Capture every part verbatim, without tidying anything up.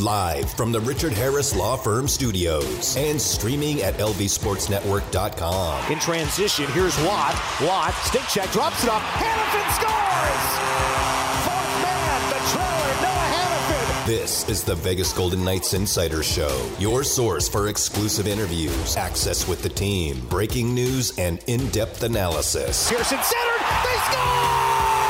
Live from the Richard Harris Law Firm studios and streaming at L V Sports Network dot com. In transition, here's Watt. Watt, stick check, drops it up. Hanifin scores! Fourth man, the trailer, Noah Hanifin. This is the Vegas Golden Knights Insider Show, your source for exclusive interviews, access with the team, breaking news, and in-depth analysis. Pearson centered, they score!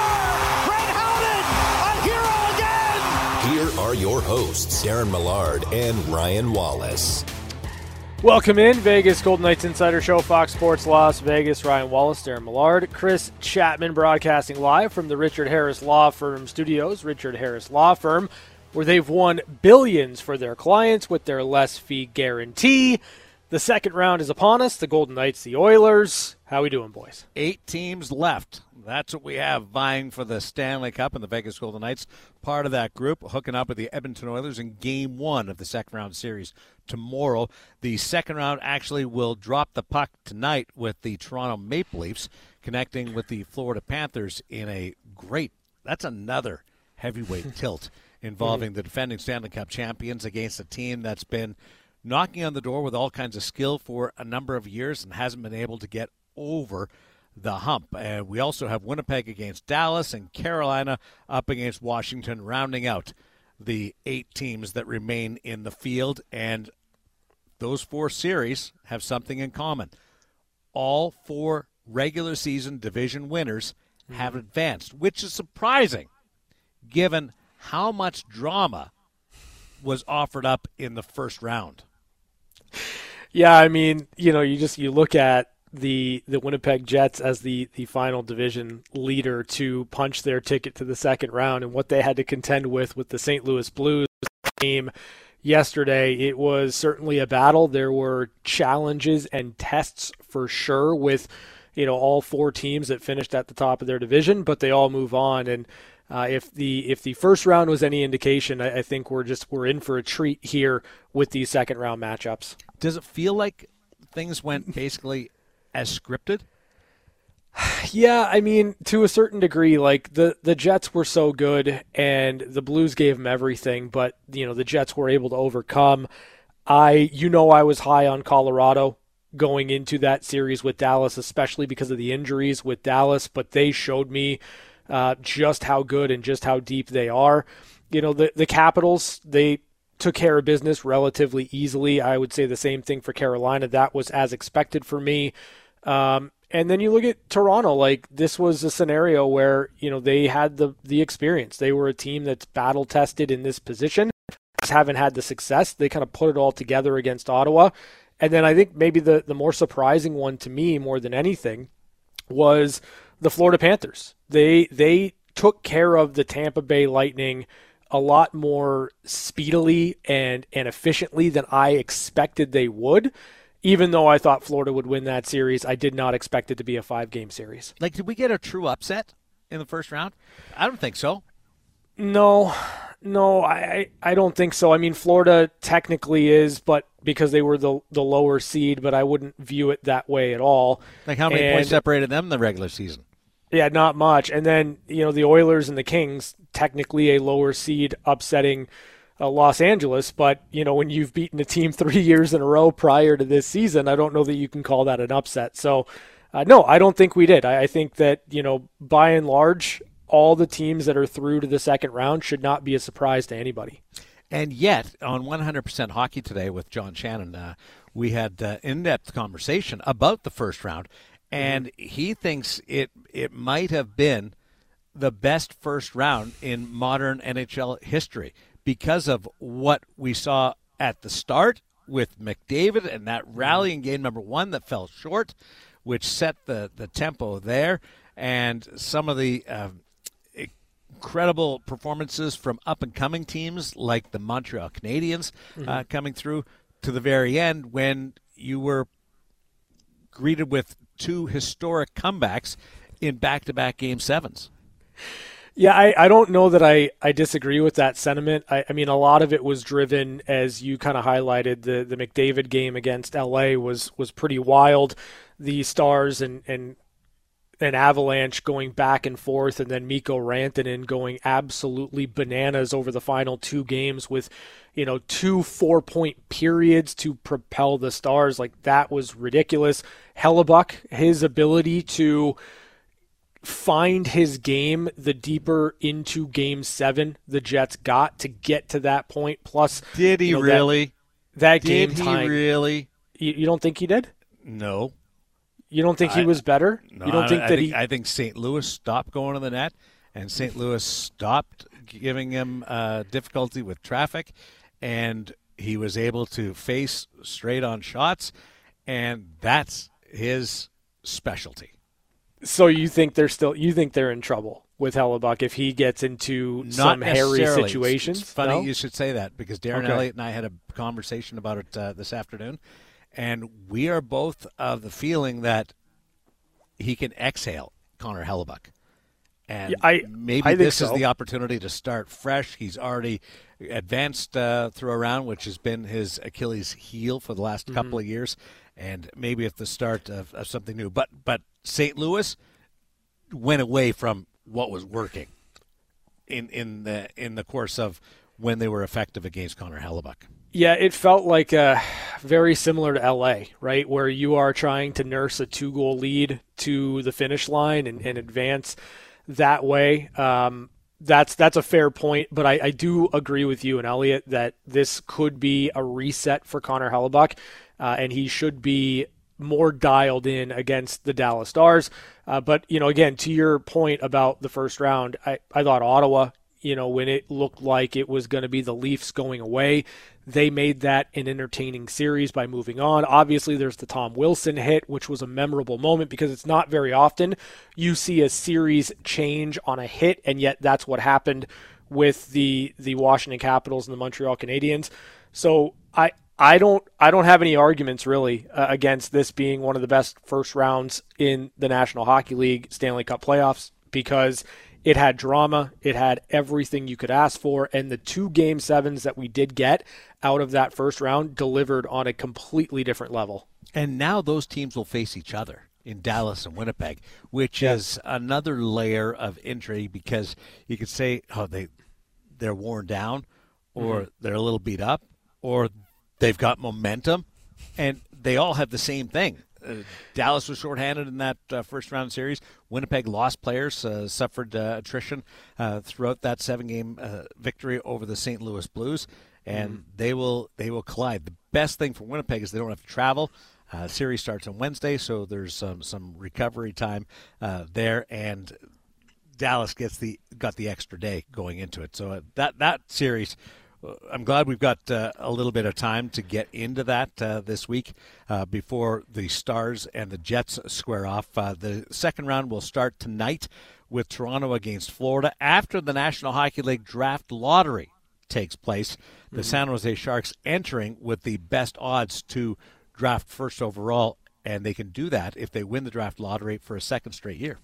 Here are your hosts, Darren Millard and Ryan Wallace. Welcome in, Vegas Golden Knights Insider Show, Fox Sports Las Vegas. Ryan Wallace, Darren Millard, Chris Chapman broadcasting live from the Richard Harris Law Firm studios. Richard Harris Law Firm, where they've won billions for their clients with their less fee guarantee. The second round is upon us. The Golden Knights, the Oilers. How we doing, boys? Eight teams left. That's what we have vying for the Stanley Cup, and the Vegas Golden Knights, part of that group, hooking up with the Edmonton Oilers in Game one of the second round series tomorrow. The second round actually will drop the puck tonight with the Toronto Maple Leafs connecting with the Florida Panthers in a great, that's another heavyweight tilt involving the defending Stanley Cup champions against a team that's been knocking on the door with all kinds of skill for a number of years and hasn't been able to get over the hump. And we also have Winnipeg against Dallas and Carolina up against Washington, rounding out the eight teams that remain in the field. And those four series have something in common. All four regular season division winners mm-hmm. have advanced, which is surprising given how much drama was offered up in the first round. Yeah, I mean, you know, you just you look at the the Winnipeg Jets as the, the final division leader to punch their ticket to the second round, and what they had to contend with with the Saint Louis Blues game yesterday. It was certainly a battle. There were challenges and tests for sure with, you know, all four teams that finished at the top of their division, but they all move on. And uh, if the if the first round was any indication, I, I think we're just we're in for a treat here with these second round matchups. Does it feel like things went basically as scripted? Yeah, I mean, to a certain degree, like the, the Jets were so good and the Blues gave them everything, but, you know, the Jets were able to overcome. I, you know, I was high on Colorado going into that series with Dallas, especially because of the injuries with Dallas, but they showed me uh, just how good and just how deep they are. You know, the, the Capitals, they took care of business relatively easily. I would say the same thing for Carolina. That was as expected for me. Um, and then you look at Toronto, like this was a scenario where, you know, they had the, the experience. They were a team that's battle tested in this position, just haven't had the success. They kind of put it all together against Ottawa. And then I think maybe the, the more surprising one to me more than anything was the Florida Panthers. They, they took care of the Tampa Bay Lightning a lot more speedily and, and efficiently than I expected they would. Even though I thought Florida would win that series, I did not expect it to be a five-game series. Like, did we get a true upset in the first round? I don't think so. No, no, I, I don't think so. I mean, Florida technically is, but because they were the the lower seed, but I wouldn't view it that way at all. Like, how many and, points separated them in the regular season? Yeah, not much. And then, you know, the Oilers and the Kings, technically a lower seed, upsetting Uh, Los Angeles, but you know, when you've beaten a team three years in a row prior to this season, I don't know that you can call that an upset. So uh, no, I don't think we did. I, I think that, you know, by and large, all the teams that are through to the second round should not be a surprise to anybody. And yet, on one hundred percent Hockey Today with John Shannon, uh, we had uh, in-depth conversation about the first round, and mm-hmm. he thinks it it might have been the best first round in modern N H L history, because of what we saw at the start with McDavid and that rally in game number one that fell short, which set the, the tempo there, and some of the uh, incredible performances from up-and-coming teams like the Montreal Canadiens mm-hmm. uh, coming through to the very end when you were greeted with two historic comebacks in back-to-back game sevens. Yeah, I, I don't know that I, I disagree with that sentiment. I, I mean, a lot of it was driven, as you kind of highlighted, the, the McDavid game against L A was was pretty wild. The Stars and, and an avalanche going back and forth, and then Mikko Rantanen going absolutely bananas over the final two games with, you know, two four-point periods to propel the Stars. Like, that was ridiculous. Hellebuyck, his ability to find his game the deeper into game seven the Jets got to get to that point. Plus, did he you know, really? That, that did game he time. really? You, you don't think he did? No. You don't think he I, was better? No, you don't think I, that I think, he? I think Saint Louis stopped going to the net, and Saint Louis stopped giving him uh, difficulty with traffic, and he was able to face straight-on shots, and that's his specialty. So you think they're still? You think they're in trouble with Hellebuyck if he gets into Not some hairy situations? It's, it's funny no? you should say that, because Darren Okay. Elliott and I had a conversation about it uh, this afternoon, and we are both of the feeling that he can exhale Connor Hellebuyck. And Yeah, I- maybe I think this is so. the opportunity to start fresh. He's already advanced uh, through a round, which has been his Achilles heel for the last Mm-hmm. couple of years, and maybe it's the start of, of something new. But but Saint Louis went away from what was working in in the in the course of when they were effective against Connor Hellebuyck. Yeah, it felt like uh, very similar to L A, right, where you are trying to nurse a two-goal lead to the finish line and, and advance that way. Um, that's that's a fair point, but I, I do agree with you and Elliot that this could be a reset for Connor Hellebuyck, uh, and he should be more dialed in against the Dallas Stars. Uh, but, you know, again, to your point about the first round, I, I thought Ottawa, you know, when it looked like it was going to be the Leafs going away, they made that an entertaining series by moving on. Obviously, there's the Tom Wilson hit, which was a memorable moment because it's not very often you see a series change on a hit, and yet that's what happened with the the Washington Capitals and the Montreal Canadiens. So I I don't I don't have any arguments really uh, against this being one of the best first rounds in the National Hockey League Stanley Cup playoffs, because it had drama, it had everything you could ask for, and the two game sevens that we did get out of that first round delivered on a completely different level. And now those teams will face each other in Dallas and Winnipeg, which Yeah. is another layer of intrigue, because you could say, oh, they, they're worn down, or Mm-hmm. they're a little beat up, or they've got momentum, and they all have the same thing. Uh, Dallas was shorthanded in that uh, first round series. Winnipeg lost players, uh, suffered uh, attrition uh, throughout that seven-game uh, victory over the Saint Louis Blues, and mm. they will they will collide. The best thing for Winnipeg is they don't have to travel. Uh, series starts on Wednesday, so there's um, some recovery time uh, there, and Dallas gets the got the extra day going into it. So uh, that that series. I'm glad we've got uh, a little bit of time to get into that uh, this week uh, before the Stars and the Jets square off. Uh, the second round will start tonight with Toronto against Florida. After the National Hockey League Draft Lottery takes place, the mm-hmm. San Jose Sharks entering with the best odds to draft first overall, and they can do that if they win the draft lottery for a second straight year.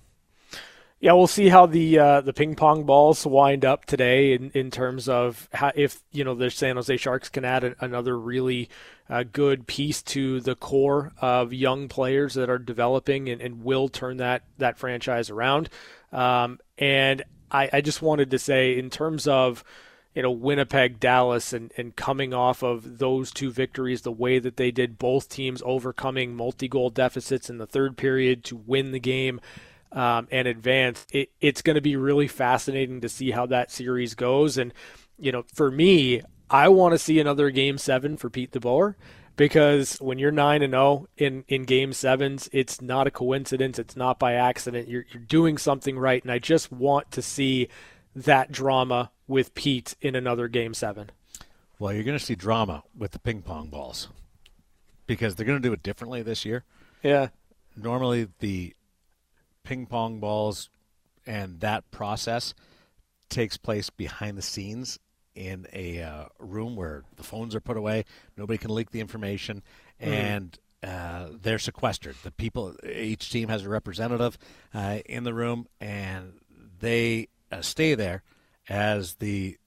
Yeah, we'll see how the uh, the ping pong balls wind up today in, in terms of how, if you know the San Jose Sharks can add a, another really uh, good piece to the core of young players that are developing and, and will turn that that franchise around. Um, and I, I just wanted to say, in terms of you know Winnipeg, Dallas, and, and coming off of those two victories, the way that they did, both teams overcoming multi-goal deficits in the third period to win the game. Um, and advance, it, it's going to be really fascinating to see how that series goes. And, you know, for me, I want to see another game seven for Pete DeBoer, because when you're nine and oh in, in game sevens, it's not a coincidence. It's not by accident. You're, you're doing something right. And I just want to see that drama with Pete in another game seven. Well, you're going to see drama with the ping pong balls, because they're going to do it differently this year. Yeah. Normally the ping pong balls and that process takes place behind the scenes in a uh, room where the phones are put away. Nobody can leak the information, and uh, they're sequestered. The people, each team has a representative uh, in the room, and they uh, stay there as the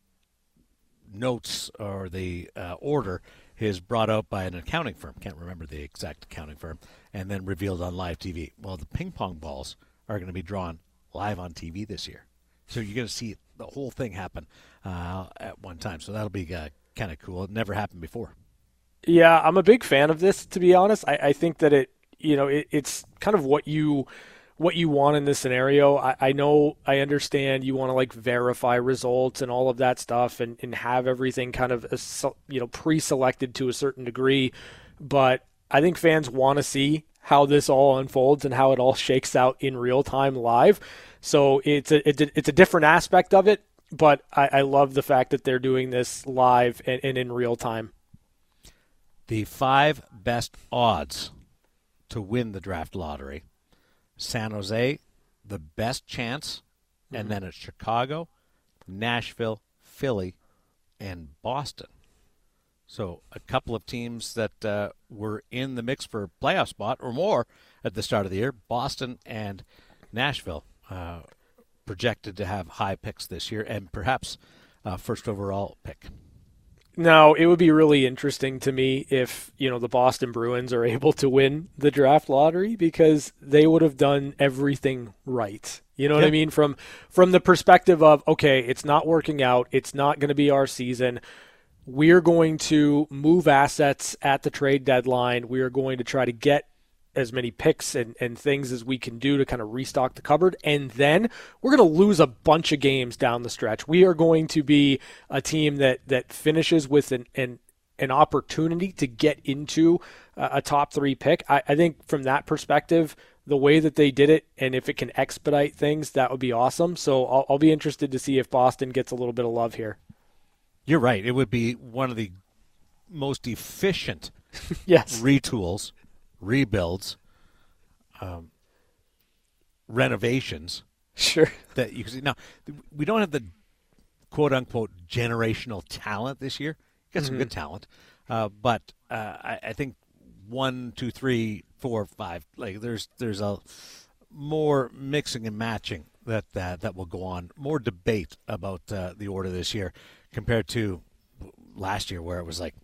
notes or the uh, order is brought out by an accounting firm. Can't remember the exact accounting firm, and then revealed on live T V. Well, the ping pong balls are going to be drawn live on T V this year. So you're going to see the whole thing happen uh, at one time. So that'll be uh, kind of cool. It never happened before. Yeah, I'm a big fan of this, to be honest. I, I think that it, you know, it, it's kind of what you what you want in this scenario. I, I know, I understand you want to like verify results and all of that stuff and, and have everything kind of, you know, pre-selected to a certain degree. But I think fans want to see how this all unfolds and how it all shakes out in real time live. So it's a, it's a, it's a different aspect of it, but I, I love the fact that they're doing this live and, and in real time. The five best odds to win the draft lottery. San Jose, the best chance, mm-hmm. and then it's Chicago, Nashville, Philly, and Boston. So a couple of teams that uh, were in the mix for a playoff spot or more at the start of the year, Boston and Nashville, uh, projected to have high picks this year and perhaps uh, first overall pick. Now, it would be really interesting to me if, you know, the Boston Bruins are able to win the draft lottery because they would have done everything right. You know what yeah. I mean? From from the perspective of, okay, it's not working out. It's not going to be our season. We're going to move assets at the trade deadline. We are going to try to get as many picks and, and things as we can do to kind of restock the cupboard. And then we're going to lose a bunch of games down the stretch. We are going to be a team that, that finishes with an, an, an opportunity to get into a, a top three pick. I, I think from that perspective, the way that they did it, and if it can expedite things, that would be awesome. So I'll, I'll be interested to see if Boston gets a little bit of love here. You're right. It would be one of the most efficient yes. retools, rebuilds, um, renovations. Sure. That you can see. Now, we don't have the quote-unquote generational talent this year. Got some Mm-hmm. good talent. Uh, but uh, I, I think one, two, three, four, five, like there's there's a more mixing and matching that uh, that will go on. More debate about uh, the order this year compared to last year where it was like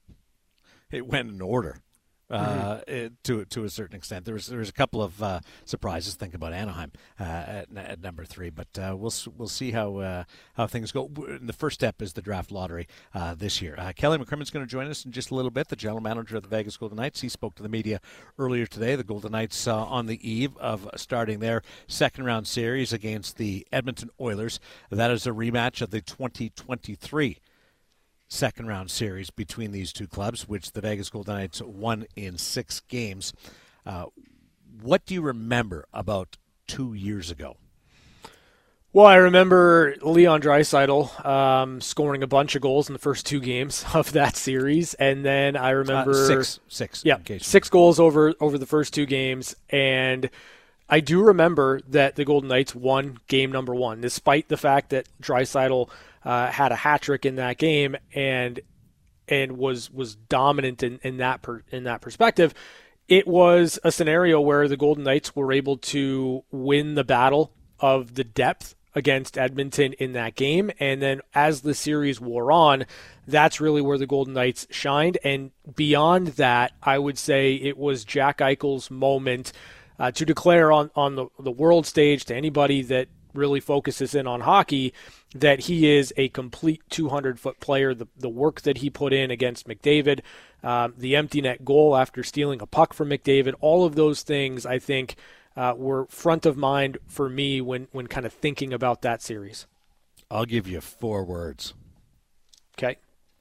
it went in order. Uh, it, to to a certain extent, there was there was a couple of uh, surprises. Think about Anaheim uh, at, at number three, but uh, we'll we'll see how uh, how things go. The first step is the draft lottery uh, this year. Uh, Kelly McCrimmon's going to join us in just a little bit. The general manager of the Vegas Golden Knights. He spoke to the media earlier today. The Golden Knights uh, on the eve of starting their second round series against the Edmonton Oilers. That is a rematch of the twenty twenty-three. Second round series between these two clubs, which the Vegas Golden Knights won in six games. Uh, what do you remember about two years ago? Well, I remember Leon Draisaitl um, scoring a bunch of goals in the first two games of that series, and then I remember uh, six, six, yeah, six goals over over the first two games, and I do remember that the Golden Knights won game number one, despite the fact that Draisaitl uh, had a hat trick in that game and and was was dominant in, in that per, in that perspective. It was a scenario where the Golden Knights were able to win the battle of the depth against Edmonton in that game, and then as the series wore on, that's really where the Golden Knights shined. And beyond that, I would say it was Jack Eichel's moment Uh, to declare on, on the, the world stage to anybody that really focuses in on hockey that he is a complete two hundred foot player. The, the work that he put in against McDavid, um, the empty net goal after stealing a puck from McDavid, all of those things I think uh, were front of mind for me when, when kind of thinking about that series. I'll give you four words. Okay.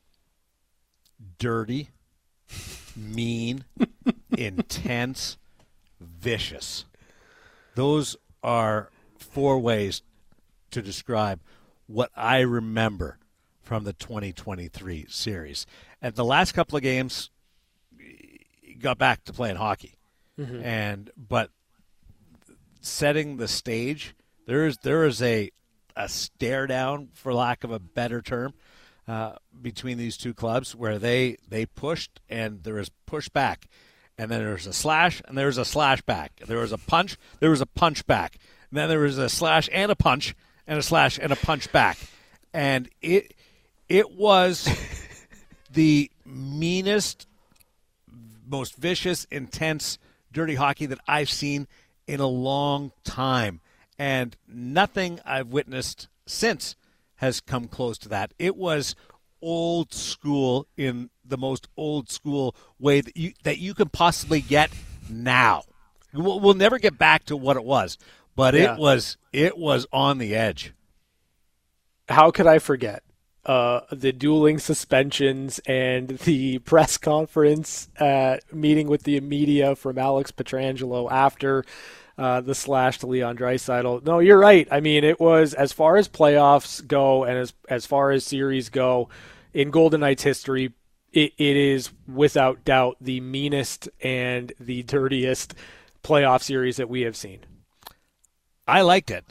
Dirty, mean, intense, vicious. Those are four ways to describe what I remember from the twenty twenty-three series. And the last couple of games, he got back to playing hockey. Mm-hmm. And but setting the stage, there is there is a a stare down, for lack of a better term, uh, between these two clubs where they they pushed and there was pushback. And then there was a slash, and there was a slash back. There was a punch, there was a punch back. And then there was a slash and a punch, and a slash and a punch back. And it it was the meanest, most vicious, intense, dirty hockey that I've seen in a long time. And nothing I've witnessed since has come close to that. It was old school in the most old school way that you that you can possibly get now. We'll, we'll never get back to what it was, but yeah. it was it was on the edge. How could I forget uh, the dueling suspensions and the press conference uh, meeting with the media from Alex Pietrangelo after uh, the slash to Leon Draisaitl? No, you're right. I mean, it was, as far as playoffs go and as as far as series go in Golden Knights history, it, it is without doubt the meanest and the dirtiest playoff series that we have seen. I liked it.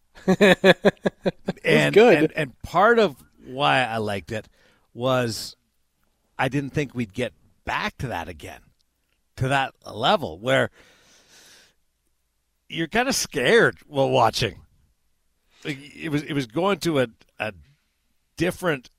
and, good. And, and part of why I liked it was I didn't think we'd get back to that again, to that level where you're kind of scared while watching. Like, it was it was going to a, a different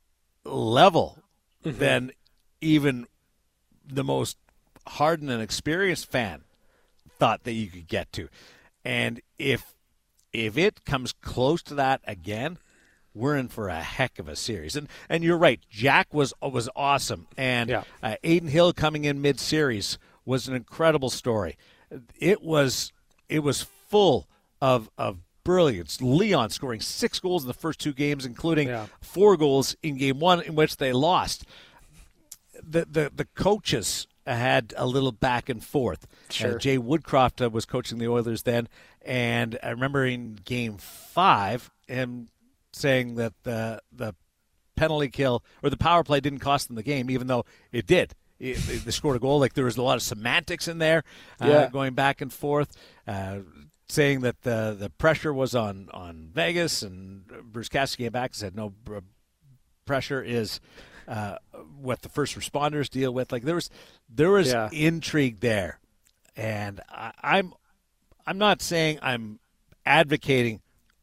level mm-hmm. than even the most hardened and experienced fan thought that you could get to. And if if it comes close to that again, we're in for a heck of a series. And and you're right, Jack was was awesome. And yeah. uh, Aiden Hill coming in mid-series was an incredible story. It was it was full of of brilliance. Leon scoring six goals in the first two games, including yeah. four goals in game one in which they lost. The the, the coaches had a little back and forth. Sure. Uh, Jay Woodcroft uh, was coaching the Oilers then, and I remember in game five him saying that the the penalty kill or the power play didn't cost them the game, even though it did. It, they scored a goal. Like, there was a lot of semantics in there, uh, yeah. going back and forth, uh, saying that the the pressure was on, on Vegas, and Bruce Cassidy came back and said no, br- pressure is uh, what the first responders deal with. Like, there was there was yeah. intrigue there, and I, I'm I'm not saying I'm advocating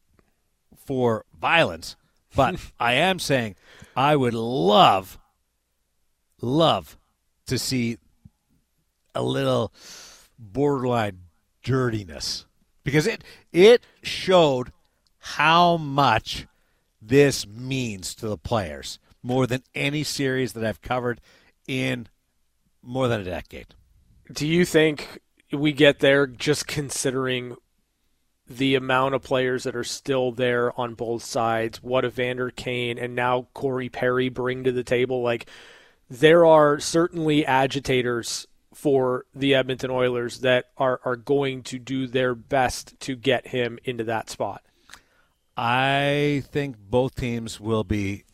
for violence, but I am saying I would love, love to see a little borderline dirtiness, because it it showed how much this means to the players more than any series that I've covered in more than a decade. Do you think we get there just considering the amount of players that are still there on both sides, what Evander Kane and now Corey Perry bring to the table? Like, there are certainly agitators for the Edmonton Oilers that are, are going to do their best to get him into that spot. I think both teams will be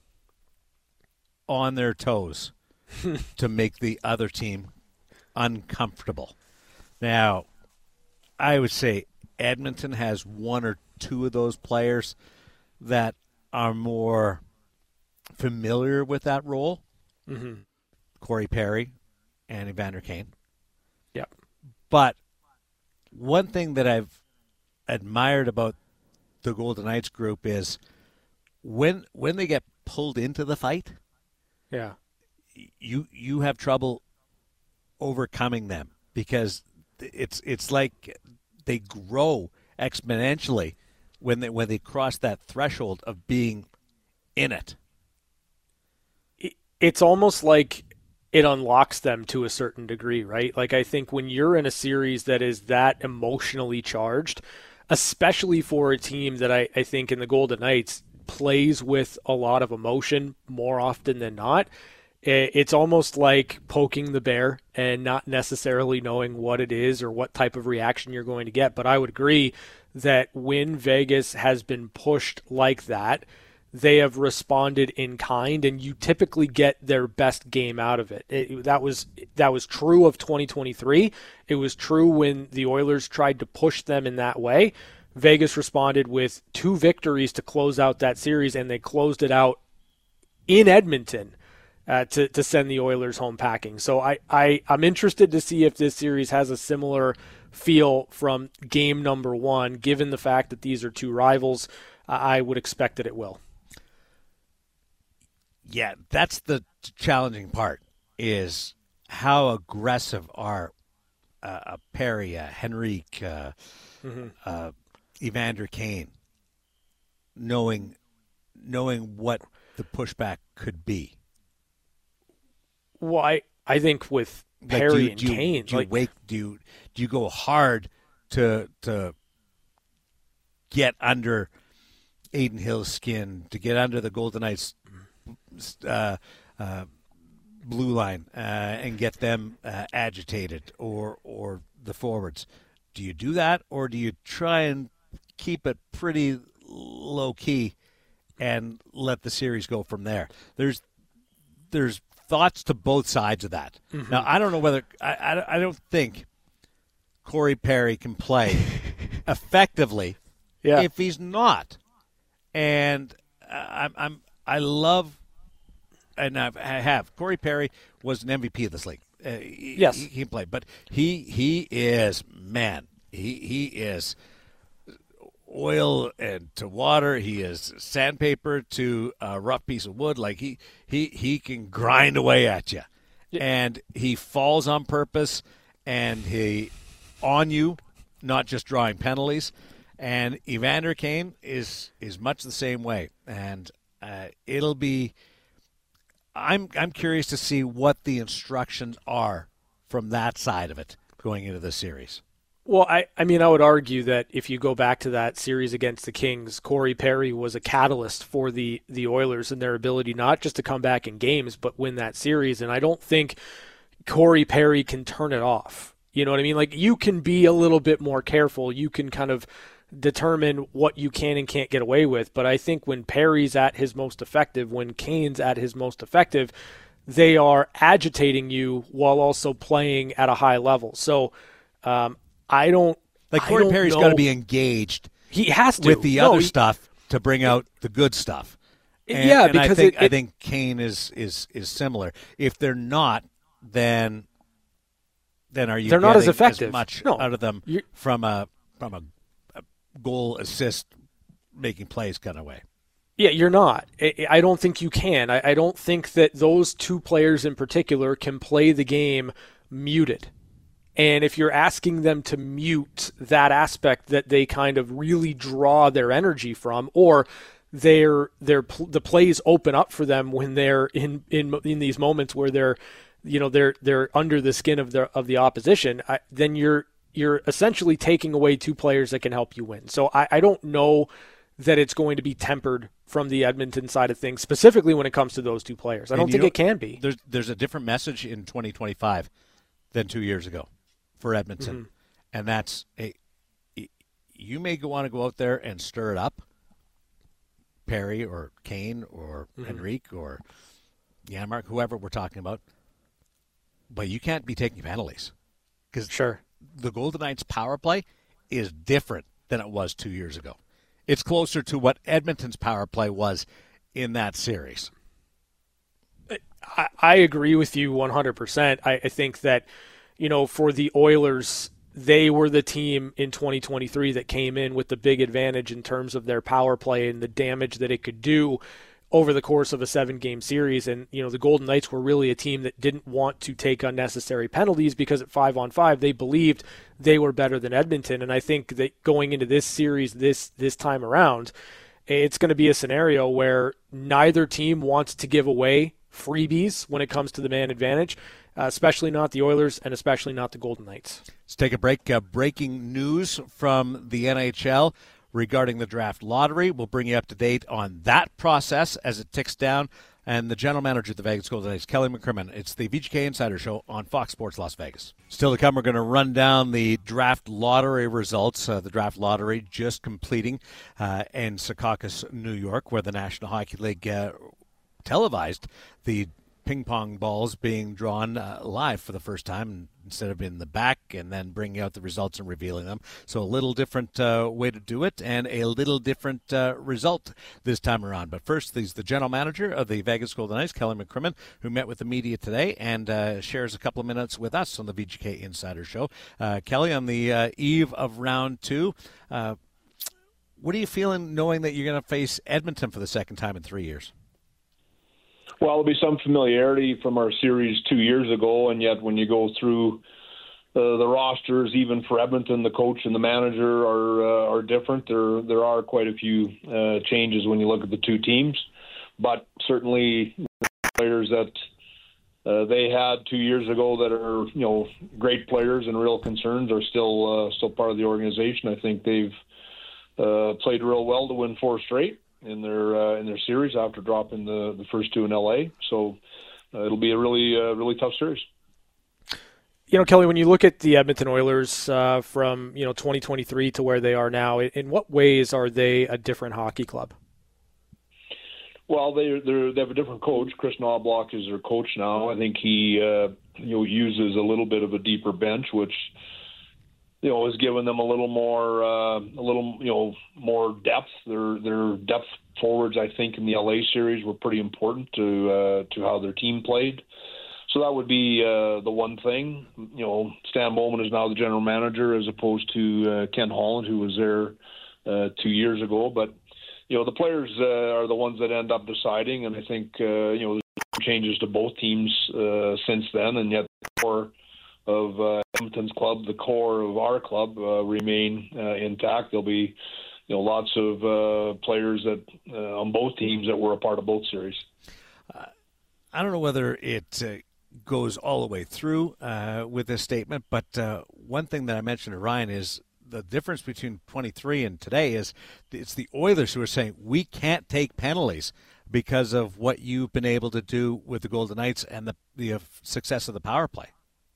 on their toes to make the other team uncomfortable. Now, I would say Edmonton has one or two of those players that are more familiar with that role. Mm-hmm. Corey Perry and Evander Kane. Yep. But one thing that I've admired about the Golden Knights group is when when they get pulled into the fight, yeah, you you have trouble overcoming them, because it's it's like they grow exponentially when they when they cross that threshold of being in it. It's almost like it unlocks them to a certain degree, right? Like, I think when you're in a series that is that emotionally charged, especially for a team that I, I think in the Golden Knights plays with a lot of emotion more often than not, it's almost like poking the bear and not necessarily knowing what it is or what type of reaction you're going to get. But I would agree that when Vegas has been pushed like that, they have responded in kind, and you typically get their best game out of it. it. That was that was true of twenty twenty-three. It was true when the Oilers tried to push them in that way. Vegas responded with two victories to close out that series, and they closed it out in Edmonton uh, to, to send the Oilers home packing. So I, I, I'm interested to see if this series has a similar feel from game number one. Given the fact that these are two rivals, I would expect that it will. Yeah, that's the challenging part, is how aggressive are a Perry, a Henrique, uh, mm-hmm. uh, Evander Kane, knowing knowing what the pushback could be? Well, I, I think with Perry like, do you, and do you, Kane, do you like, wake, do you do you go hard to to get under Adin Hill's skin, to get under the Golden Knights' uh, uh, blue line uh, and get them uh, agitated, or or the forwards? Do you do that, or do you try and keep it pretty low key and let the series go from there? There's there's thoughts to both sides of that. Mm-hmm. Now, I don't know whether I, I, I don't think Corey Perry can play effectively yeah. if he's not. And I'm I'm I love and I've, I have Corey Perry was an M V P of this league. Uh, yes, he, he played, but he he is man. He he is oil and to water. He is sandpaper to a rough piece of wood. Like he he he can grind away at you, yeah. and he falls on purpose, and he on you, not just drawing penalties. And Evander Kane is is much the same way, and uh, it'll be. I'm I'm curious to see what the instructions are from that side of it going into the series. Well, I, I mean, I would argue that if you go back to that series against the Kings, Corey Perry was a catalyst for the, the Oilers and their ability not just to come back in games, but win that series. And I don't think Corey Perry can turn it off. You know what I mean? Like, you can be a little bit more careful. You can kind of determine what you can and can't get away with. But I think when Perry's at his most effective, when Kane's at his most effective, they are agitating you while also playing at a high level. So, um, I don't like Corey don't Perry's got to be engaged. He has to with the no, other he, stuff to bring out the good stuff. And, yeah, and because I think it, it, I think Kane is, is is similar. If they're not, then then are you they're not as effective as much no, out of them from a from a, a goal assist making plays kind of way? Yeah, you're not. I don't think you can. I don't think that those two players in particular can play the game muted. And if you're asking them to mute that aspect that they kind of really draw their energy from, or their their the plays open up for them when they're in in in these moments where they're, you know, they're they're under the skin of the of the opposition, I, then you're you're essentially taking away two players that can help you win. So I, I don't know that it's going to be tempered from the Edmonton side of things, specifically when it comes to those two players. I don't think know, it can be. There's there's a different message in twenty twenty-five than two years ago for Edmonton, mm-hmm. and that's a you may want to go out there and stir it up, Perry or Kane or mm-hmm. Henrique or Janmark, whoever we're talking about, but you can't be taking penalties because sure. the Golden Knights' power play is different than it was two years ago. It's closer to what Edmonton's power play was in that series. I, I agree with you one hundred percent. I, I think that, you know, for the Oilers, they were the team in twenty twenty-three that came in with the big advantage in terms of their power play and the damage that it could do over the course of a seven-game series. And, you know, the Golden Knights were really a team that didn't want to take unnecessary penalties because at five-on-five, they believed they were better than Edmonton. And I think that going into this series this this time around, it's going to be a scenario where neither team wants to give away freebies when it comes to the man advantage, uh, especially not the Oilers and especially not the Golden Knights. Let's take a break. Uh, breaking news from the N H L regarding the draft lottery. We'll bring you up to date on that process as it ticks down. And the general manager of the Vegas Golden Knights, Kelly McCrimmon. It's the V G K Insider Show on Fox Sports Las Vegas. Still to come, we're going to run down the draft lottery results. Uh, the draft lottery just completing uh, in Secaucus, New York, where the National Hockey League uh, televised the ping pong balls being drawn uh, live for the first time instead of in the back and then bringing out the results and revealing them. So a little different uh, way to do it and a little different uh, result this time around. But first, he's the general manager of the Vegas Golden Knights, Kelly McCrimmon, who met with the media today and uh, shares a couple of minutes with us on the V G K Insider Show. Uh, Kelly, on the uh, eve of round two, uh, what are you feeling knowing that you're going to face Edmonton for the second time in three years? Well, there'll be some familiarity from our series two years ago, and yet when you go through uh, the rosters, even for Edmonton, the coach and the manager are uh, are different. There there are quite a few uh, changes when you look at the two teams, but certainly players that uh, they had two years ago that are you know great players and real concerns are still uh, still part of the organization. I think they've uh, played real well to win four straight in their uh, in their series after dropping the, the first two in L A. So uh, it'll be a really uh, really tough series. You know, Kelly, when you look at the Edmonton Oilers uh, from you know twenty twenty-three to where they are now, in what ways are they a different hockey club? Well, they they have a different coach. Chris Knobloch is their coach now. I think he uh, you know uses a little bit of a deeper bench, which you know has given them a little more uh, a little you know more depth. Their their depth forwards, I think, in the L A series were pretty important to uh, to how their team played. So that would be uh, the one thing. You know, Stan Bowman is now the general manager as opposed to uh, Ken Holland, who was there uh, two years ago. But you know, the players uh, are the ones that end up deciding, and I think uh, you know there's changes to both teams uh, since then, and yet the core of uh, Edmonton's club, the core of our club, uh, remain uh, intact. There'll be you know lots of uh, players that uh, on both teams that were a part of both series. Uh, I don't know whether it uh, goes all the way through uh, with this statement, but uh, one thing that I mentioned to Ryan is the difference between twenty-three and today is it's the Oilers who are saying we can't take penalties because of what you've been able to do with the Golden Knights and the, the uh, success of the power play.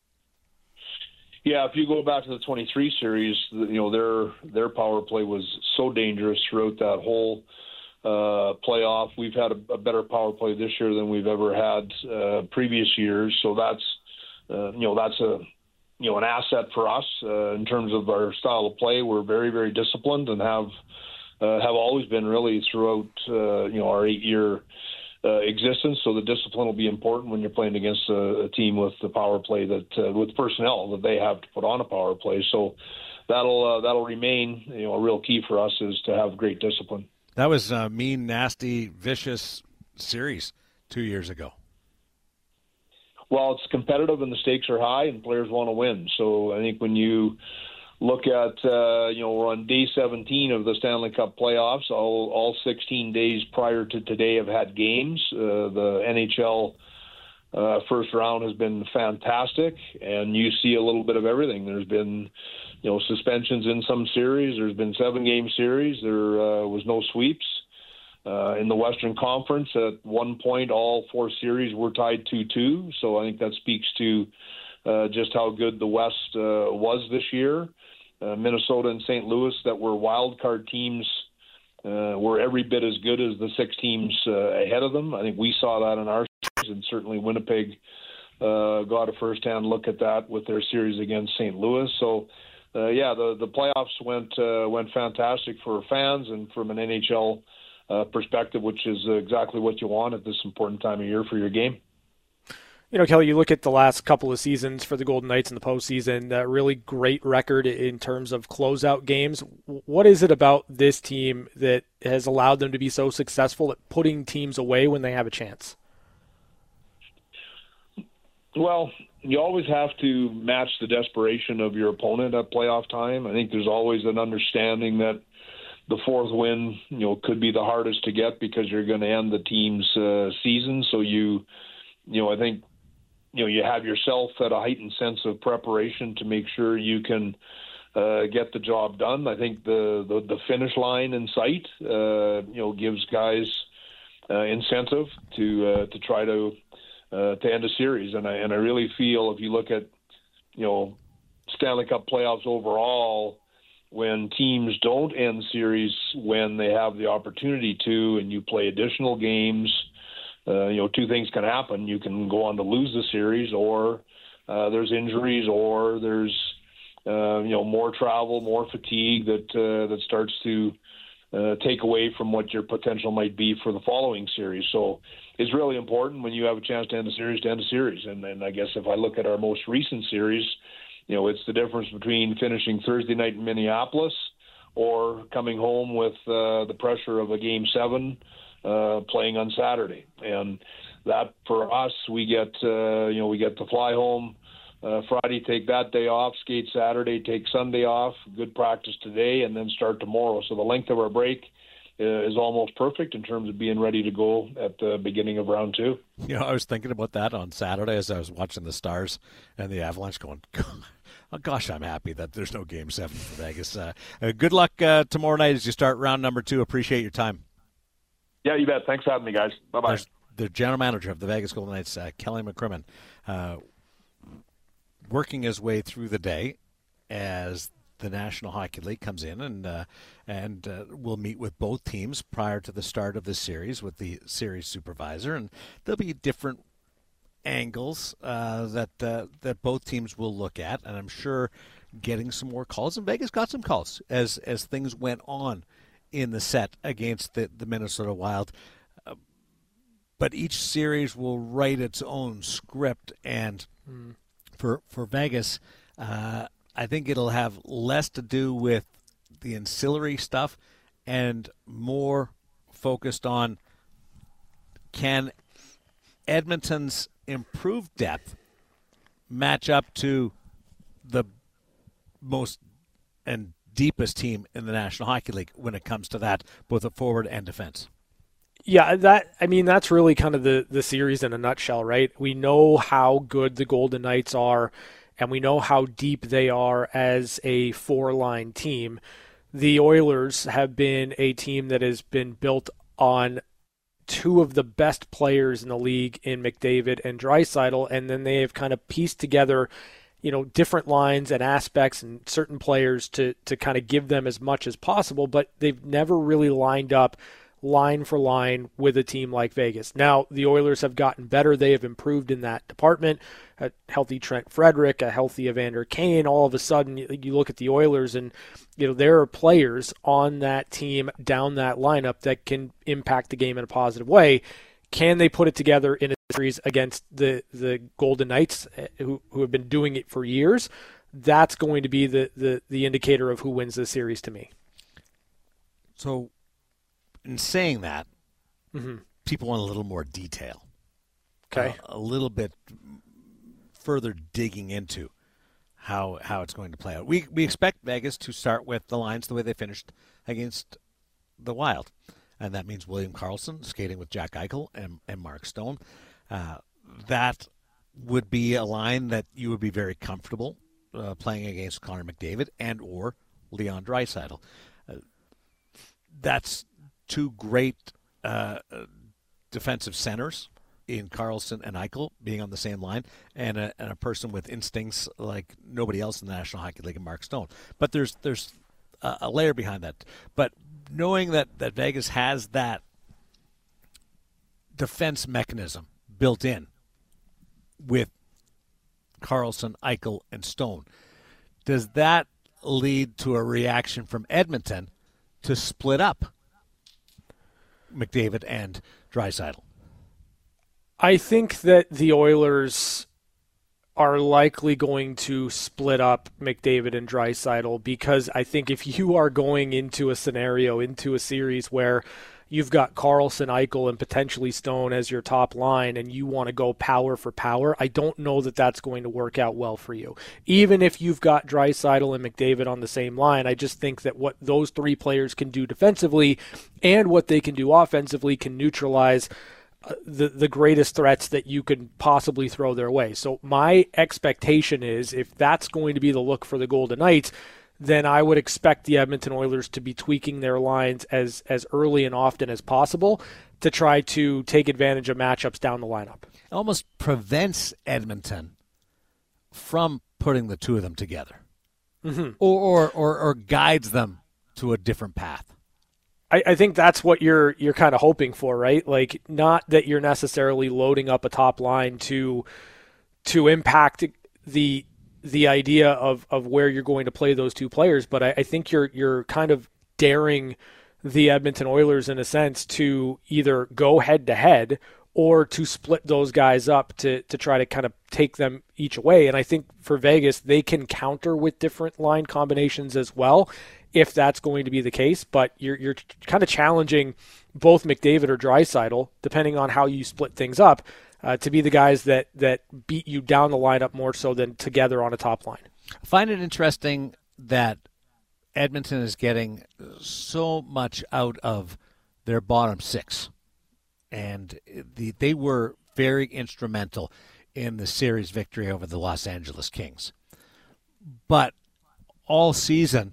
Yeah, if you go back to the twenty-three series, you know their their power play was so dangerous throughout that whole uh, playoff. We've had a, a better power play this year than we've ever had uh, previous years, so that's uh, you know that's a you know, an asset for us uh, in terms of our style of play. We're very, very disciplined and have uh, have always been really throughout uh, you know our eight-year uh, existence. So the discipline will be important when you're playing against a, a team with the power play that uh, with personnel that they have to put on a power play. So that'll uh, that'll remain you know a real key for us is to have great discipline. That was a mean, nasty, vicious series two years ago. Well, it's competitive and the stakes are high and players want to win. So I think when you look at, uh, you know, we're on day seventeen of the Stanley Cup playoffs. All, all sixteen days prior to today have had games. Uh, the N H L uh, first round has been fantastic, and you see a little bit of everything. There's been, you know, suspensions in some series. There's been seven-game series. There uh, was no sweeps. Uh, in the Western Conference, at one point, all four series were tied two two. So I think that speaks to uh, just how good the West uh, was this year. Uh, Minnesota and Saint Louis, that were wild card teams, uh, were every bit as good as the six teams uh, ahead of them. I think we saw that in our series, and certainly Winnipeg uh, got a first-hand look at that with their series against Saint Louis. So, uh, yeah, the the playoffs went uh, went fantastic for fans and from an N H L Uh, perspective, which is uh, exactly what you want at this important time of year for your game. You know, Kelly, you look at the last couple of seasons for the Golden Knights in the postseason, that really great record in terms of closeout games. What is it about this team that has allowed them to be so successful at putting teams away when they have a chance? Well, you always have to match the desperation of your opponent at playoff time. I think there's always an understanding that the fourth win, you know, could be the hardest to get because you're going to end the team's uh, season. So you, you know, I think, you know, you have yourself at a heightened sense of preparation to make sure you can uh, get the job done. I think the the, the finish line in sight, uh, you know, gives guys uh, incentive to uh, to try to uh, to end a series. And I and I really feel if you look at, you know, Stanley Cup playoffs overall, when teams don't end series when they have the opportunity to, and you play additional games, uh, you know, two things can happen. You can go on to lose the series, or uh, there's injuries, or there's, uh, you know, more travel, more fatigue that uh, that starts to uh, take away from what your potential might be for the following series. So it's really important when you have a chance to end a series to end a series. And then I guess if I look at our most recent series, you know, it's the difference between finishing Thursday night in Minneapolis or coming home with uh, the pressure of a game seven uh, playing on Saturday. And that for us, we get, uh, you know, we get to fly home Uh, Friday, take that day off, skate Saturday, take Sunday off, good practice today, and then start tomorrow. So the length of our break uh, is almost perfect in terms of being ready to go at the beginning of round two. You know, I was thinking about that on Saturday as I was watching the Stars and the Avalanche going, oh, gosh, I'm happy that there's no Game seven for Vegas. Uh, uh, good luck uh, tomorrow night as you start round number two. Appreciate your time. Yeah, you bet. Thanks for having me, guys. Bye-bye. There's the general manager of the Vegas Golden Knights, uh, Kelly McCrimmon, uh, working his way through the day as the National Hockey League comes in, and uh, and uh, we'll meet with both teams prior to the start of the series with the series supervisor, and there'll be different angles uh, that uh, that both teams will look at, and I'm sure getting some more calls. And Vegas got some calls as as things went on in the set against the, the Minnesota Wild. Uh, but each series will write its own script, and mm. for for Vegas, uh, I think it'll have less to do with the ancillary stuff and more focused on can Edmonton's improved depth match up to the most and deepest team in the National Hockey League when it comes to that, both at forward and defense. Yeah, that I mean, that's really kind of the, the series in a nutshell, right? We know how good the Golden Knights are, and we know how deep they are as a four-line team. The Oilers have been a team that has been built on two of the best players in the league in McDavid and Draisaitl, and then they have kind of pieced together, you know, different lines and aspects and certain players to to kind of give them as much as possible, but they've never really lined up line for line with a team like Vegas. Now, the Oilers have gotten better. They have improved in that department. A healthy Trent Frederick, a healthy Evander Kane. All of a sudden, you look at the Oilers and, you know, there are players on that team down that lineup that can impact the game in a positive way. Can they put it together in a series against the, the Golden Knights, who, who have been doing it for years? That's going to be the, the, the indicator of who wins this series to me. So, in saying that, mm-hmm. people want a little more detail. Okay. Uh, a little bit further digging into how how it's going to play out. We we expect Vegas to start with the lines the way they finished against the Wild. And that means William Karlsson skating with Jack Eichel and, and Mark Stone. Uh, that would be a line that you would be very comfortable uh, playing against Connor McDavid and or Leon Draisaitl. Uh, that's two great uh, defensive centers in Karlsson and Eichel being on the same line, and a, and a person with instincts like nobody else in the National Hockey League, and Mark Stone. But there's there's a, a layer behind that. But knowing that, that Vegas has that defense mechanism built in with Karlsson, Eichel, and Stone, does that lead to a reaction from Edmonton to split up McDavid and Draisaitl? I think that the Oilers are likely going to split up McDavid and Draisaitl, because I think if you are going into a scenario, into a series where you've got Karlsson, Eichel, and potentially Stone as your top line, and you want to go power for power, I don't know that that's going to work out well for you. Even if you've got Draisaitl and McDavid on the same line, I just think that what those three players can do defensively and what they can do offensively can neutralize uh, the, the greatest threats that you could possibly throw their way. So my expectation is, if that's going to be the look for the Golden Knights, then I would expect the Edmonton Oilers to be tweaking their lines as as early and often as possible to try to take advantage of matchups down the lineup. It almost prevents Edmonton from putting the two of them together, mm-hmm. or, or or or guides them to a different path. I, I think that's what you're you're kind of hoping for, right? Like, not that you're necessarily loading up a top line to to impact the the idea of, of where you're going to play those two players, but I, I think you're you're kind of daring the Edmonton Oilers in a sense to either go head to head or to split those guys up to to try to kind of take them each away. And I think for Vegas, they can counter with different line combinations as well, if that's going to be the case. But you're you're kind of challenging both McDavid or Draisaitl, depending on how you split things up, uh, to be the guys that, that beat you down the lineup more so than together on a top line. I find it interesting that Edmonton is getting so much out of their bottom six. And the, they were very instrumental in the series victory over the Los Angeles Kings. But all season,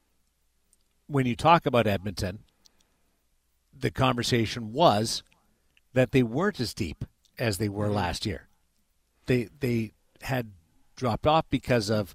when you talk about Edmonton, the conversation was that they weren't as deep as they were last year. They they had dropped off because of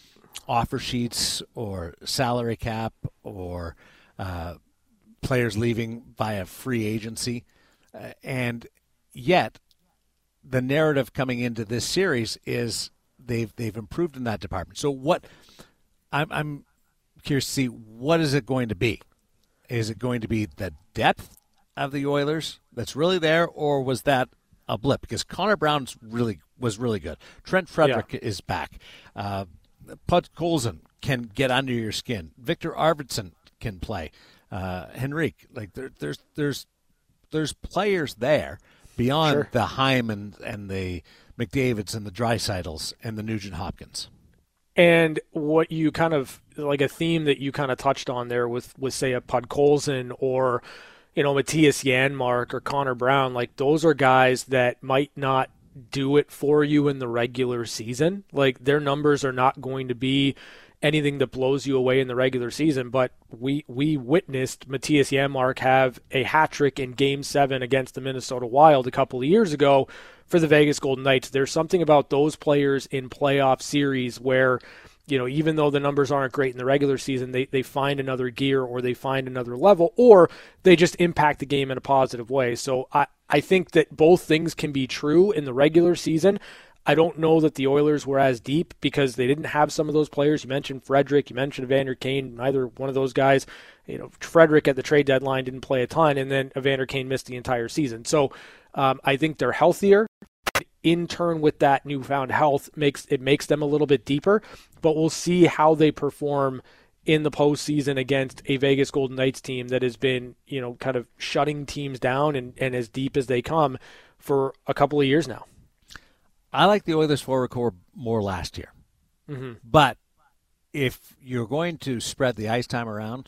offer sheets or salary cap or uh, players leaving via free agency. Uh, and yet, the narrative coming into this series is they've they've improved in that department. So what I'm, I'm curious to see, what is it going to be? Is it going to be the depth of the Oilers that's really there, or was that a blip? Because Connor Brown's really was really good. Trent Frederick yeah. is back. Uh, Podkolzin can get under your skin. Victor Arvidsson can play. Uh, Henrique, like there, there's there's there's players there beyond sure. the Heim and, and the McDavids and the Dreisaitl's and the Nugent Hopkins. And what you kind of, like a theme that you kind of touched on there with, with say, a Podkolzin or, you know, Matthias Janmark or Connor Brown, like those are guys that might not do it for you in the regular season. Like their numbers are not going to be anything that blows you away in the regular season, but we we witnessed Matthias Janmark have a hat trick in Game seven against the Minnesota Wild a couple of years ago for the Vegas Golden Knights. There's something about those players in playoff series where, you know, even though the numbers aren't great in the regular season, they, they find another gear or they find another level, or they just impact the game in a positive way. So I, I think that both things can be true in the regular season. I don't know that the Oilers were as deep because they didn't have some of those players. You mentioned Frederick, you mentioned Evander Kane, neither one of those guys. You know, Frederick at the trade deadline didn't play a ton, and then Evander Kane missed the entire season. So um, I think they're healthier. In turn, with that newfound health, makes it makes them a little bit deeper. But we'll see how they perform in the postseason against a Vegas Golden Knights team that has been, you know, kind of shutting teams down and, and as deep as they come for a couple of years now. I like the Oilers forward core more last year. Mm-hmm. But if you're going to spread the ice time around,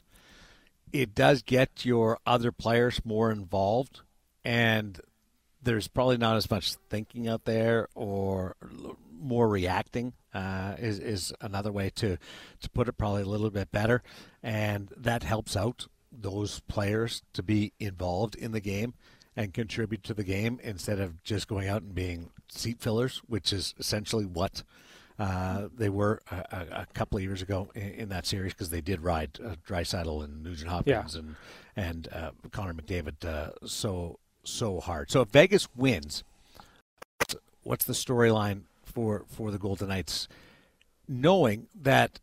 it does get your other players more involved, and there's probably not as much thinking out there or more reacting uh, is, is another way to, to put it, probably a little bit better. And that helps out those players to be involved in the game and contribute to the game instead of just going out and being seat fillers, which is essentially what uh, they were a, a couple of years ago in, in that series, because they did ride uh, Draisaitl and Nugent Hopkins yeah. and and uh, Connor McDavid uh, so so hard. So if Vegas wins, what's the storyline for for the Golden Knights, knowing that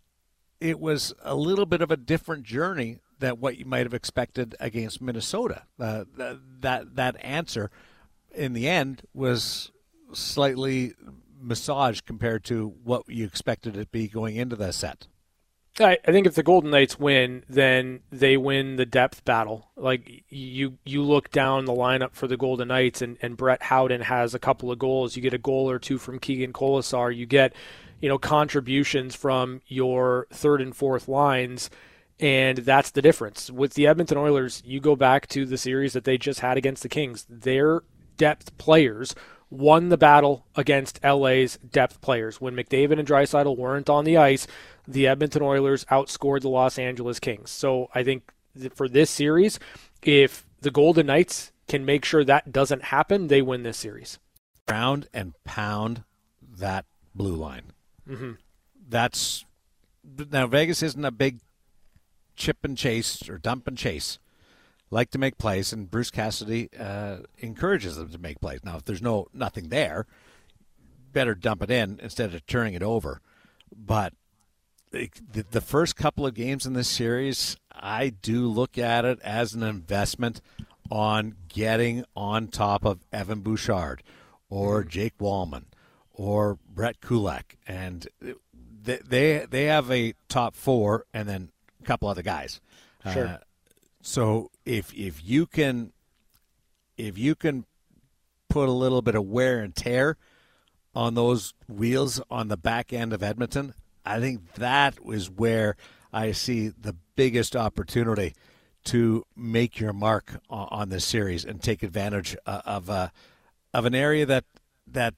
it was a little bit of a different journey than what you might have expected against Minnesota? Uh, that, that that answer, in the end, was slightly massaged compared to what you expected it to be going into the set. I, I think if the Golden Knights win, then they win the depth battle. Like, you you look down the lineup for the Golden Knights, and, and Brett Howden has a couple of goals. You get a goal or two from Keegan Colasar. You get, you know, contributions from your third and fourth lines. And that's the difference. With the Edmonton Oilers, you go back to the series that they just had against the Kings. Their depth players won the battle against L A's depth players. When McDavid and Draisaitl weren't on the ice, the Edmonton Oilers outscored the Los Angeles Kings. So I think for this series, if the Golden Knights can make sure that doesn't happen, they win this series. Round and pound that blue line. Mm-hmm. That's now Vegas isn't a big chip and chase or dump and chase, like to make plays, and Bruce Cassidy uh, encourages them to make plays. Now, if there's no nothing there, better dump it in instead of turning it over. But the, the first couple of games in this series, I do look at it as an investment on getting on top of Evan Bouchard or Jake Wallman or Brett Kulak, and they they, they have a top four and then a couple other guys. Sure. Uh, so if if you can if you can put a little bit of wear and tear on those wheels on the back end of Edmonton, I think that was where I see the biggest opportunity to make your mark on, on this series and take advantage uh, of uh, of an area that that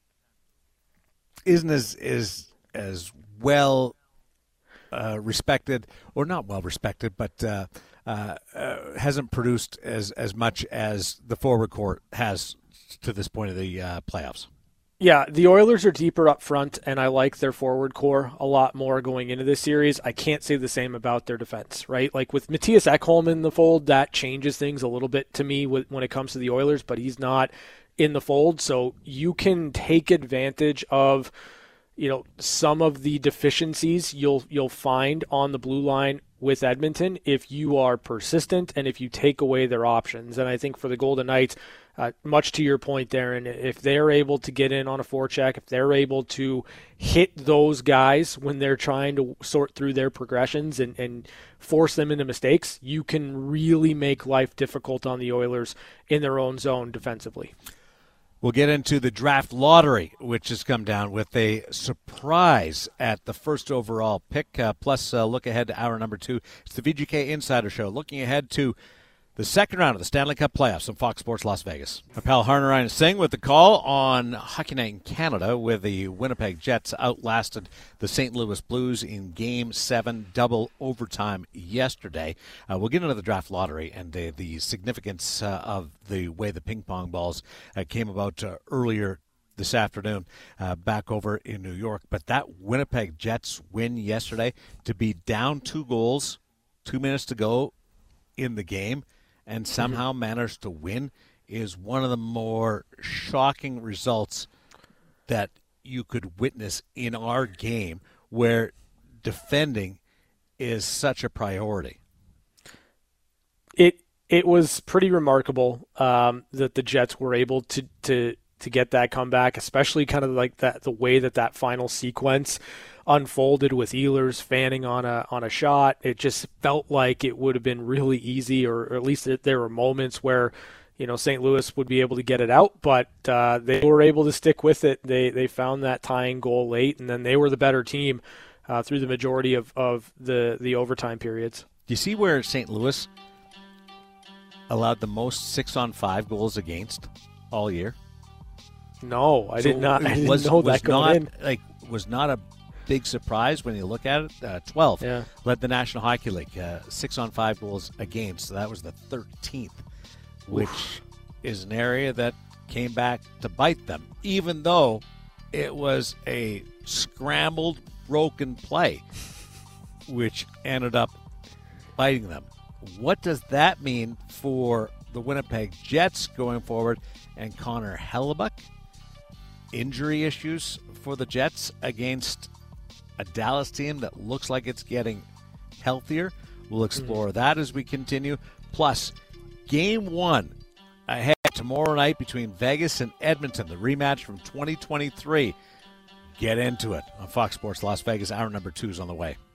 isn't as is as well uh, respected, or not well respected, but uh, uh, uh, hasn't produced as as much as the forward court has to this point of the uh, playoffs. Yeah, the Oilers are deeper up front, and I like their forward core a lot more going into this series. I can't say the same about their defense, right? Like with Matthias Ekholm in the fold, that changes things a little bit to me when it comes to the Oilers, but he's not in the fold, so you can take advantage of, you know, some of the deficiencies you'll you'll find on the blue line with Edmonton if you are persistent and if you take away their options. And I think for the Golden Knights, Uh, much to your point, Darren, if they're able to get in on a forecheck, if they're able to hit those guys when they're trying to sort through their progressions and, and force them into mistakes, you can really make life difficult on the Oilers in their own zone defensively. We'll get into the draft lottery, which has come down with a surprise at the first overall pick, uh, plus uh, look ahead to hour number two. It's the V G K Insider Show, looking ahead to the second round of the Stanley Cup playoffs on Fox Sports Las Vegas. Our pal Harnarayan Singh with the call on Hockey Night in Canada, where the Winnipeg Jets outlasted the Saint Louis Blues in Game seven, double overtime yesterday. Uh, we'll get into the draft lottery and uh, the significance uh, of the way the ping pong balls uh, came about uh, earlier this afternoon uh, back over in New York. But that Winnipeg Jets win yesterday, to be down two goals, two minutes to go in the game, and somehow mm-hmm. managed to win, is one of the more shocking results that you could witness in our game, where defending is such a priority. It it was pretty remarkable um, that the Jets were able to to to get that comeback, especially kind of like that the way that that final sequence unfolded with Ehlers fanning on a on a shot. It just felt like it would have been really easy, or, or at least there were moments where, you know, Saint Louis would be able to get it out, but uh, they were able to stick with it. They they found that tying goal late, and then they were the better team uh, through the majority of, of the, the overtime periods. Do you see where Saint Louis allowed the most six-on-five goals against all year? No, I so did not. I didn't was, know was that going not, in. Like, was not a big surprise when you look at it. Uh, twelve yeah. led the National Hockey League, uh, six on five goals against. So that was the thirteenth, which Oof. is an area that came back to bite them, even though it was a scrambled, broken play, which ended up biting them. What does that mean for the Winnipeg Jets going forward, and Connor Hellebuyck? Injury issues for the Jets against a Dallas team that looks like it's getting healthier. We'll explore mm-hmm. that as we continue. Plus, game one ahead tomorrow night between Vegas and Edmonton, the rematch from twenty twenty-three. Get into it on Fox Sports Las Vegas. Hour number two is on the way.